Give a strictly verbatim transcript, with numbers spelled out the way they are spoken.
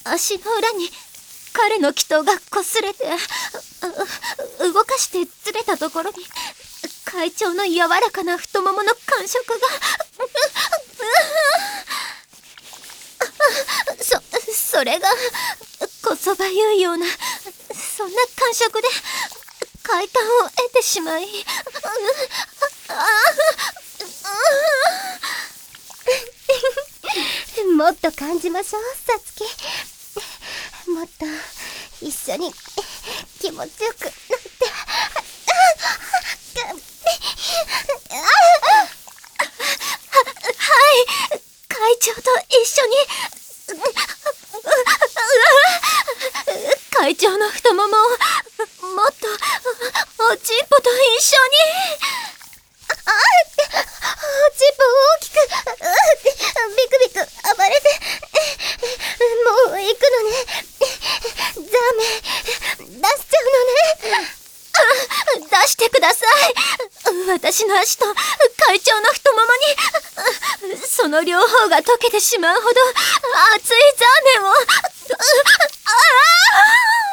足の裏に彼の祈祷が擦れて、動かしてずれたところに会長の柔らかな太ももの感触がそ、それがこそばゆいような、そんな感触で快感を得てしまい、 もっと感じましょう、さつき。もっと一緒に気持ちよくなって。 はい、会長と一緒に。会長の太ももをもっとおちんぽと一緒に。 ああ、おちんぽ大きくビクビク暴れて、もう行くのね。ザーメン出しちゃうのね。 出してください。私の足と会長の太ももにその両方が溶けてしまうほど熱いザーメンを。ああ